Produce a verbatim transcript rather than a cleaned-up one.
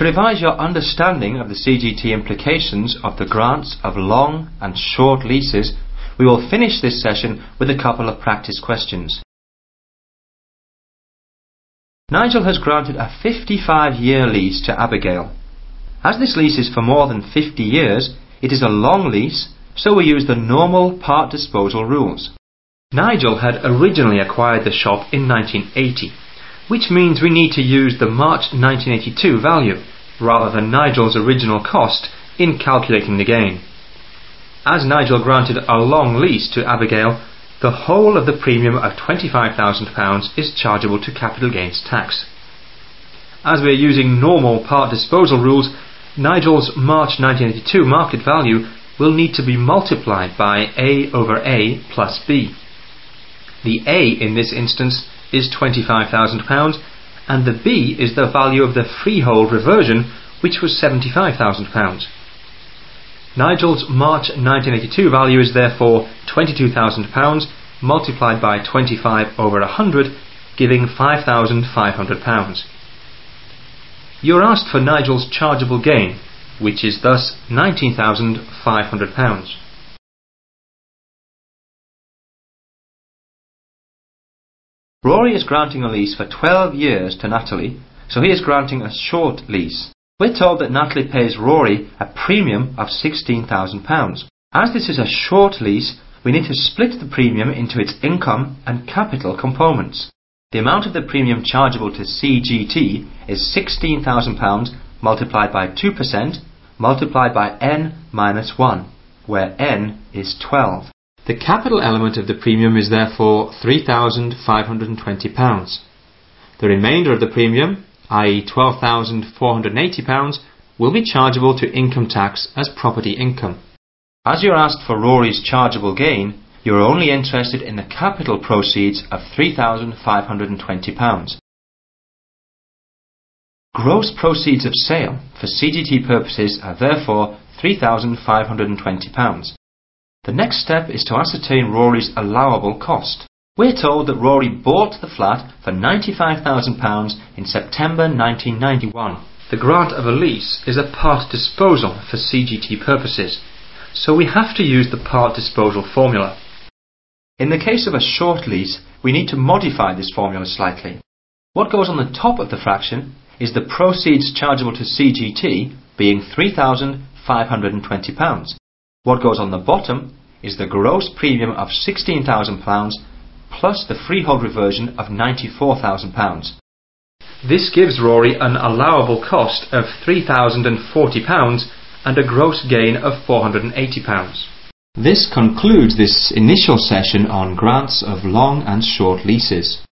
To revise your understanding of the C G T implications of the grants of long and short leases, we will finish this session with a couple of practice questions. Nigel has granted a fifty-five year lease to Abigail. As this lease is for more than fifty years, it is a long lease, so we use the normal part disposal rules. Nigel had originally acquired the shop in nineteen eighty, which means we need to use the March nineteen eighty-two value, rather than Nigel's original cost, in calculating the gain. As Nigel granted a long lease to Abigail, the whole of the premium of twenty-five thousand pounds is chargeable to capital gains tax. As we are using normal part disposal rules, Nigel's March nineteen eighty-two market value will need to be multiplied by A over A plus B. The A in this instance is twenty-five thousand pounds, and the B is the value of the freehold reversion, which was seventy-five thousand pounds. Nigel's March nineteen eighty-two value is therefore twenty-two thousand pounds multiplied by twenty-five over one hundred, giving five thousand five hundred pounds. You are asked for Nigel's chargeable gain, which is thus nineteen thousand five hundred pounds. Rory is granting a lease for twelve years to Natalie, so he is granting a short lease. We're told that Natalie pays Rory a premium of sixteen thousand pounds. As this is a short lease, we need to split the premium into its income and capital components. The amount of the premium chargeable to C G T is sixteen thousand pounds multiplied by two percent multiplied by n minus one, where n is twelve. The capital element of the premium is therefore three thousand five hundred twenty pounds. The remainder of the premium, that is twelve thousand four hundred eighty pounds, will be chargeable to income tax as property income. As you're asked for Rory's chargeable gain, you're only interested in the capital proceeds of three thousand five hundred twenty pounds. Gross proceeds of sale for C G T purposes are therefore three thousand five hundred twenty pounds. The next step is to ascertain Rory's allowable cost. We're told that Rory bought the flat for ninety-five thousand pounds in September nineteen ninety-one. The grant of a lease is a part disposal for C G T purposes, so we have to use the part disposal formula. In the case of a short lease, we need to modify this formula slightly. What goes on the top of the fraction is the proceeds chargeable to C G T being three thousand five hundred twenty pounds. What goes on the bottom is the gross premium of sixteen thousand pounds plus the freehold reversion of ninety-four thousand pounds. This gives Rory an allowable cost of three thousand forty pounds and a gross gain of four hundred eighty pounds. This concludes this initial session on grants of long and short leases.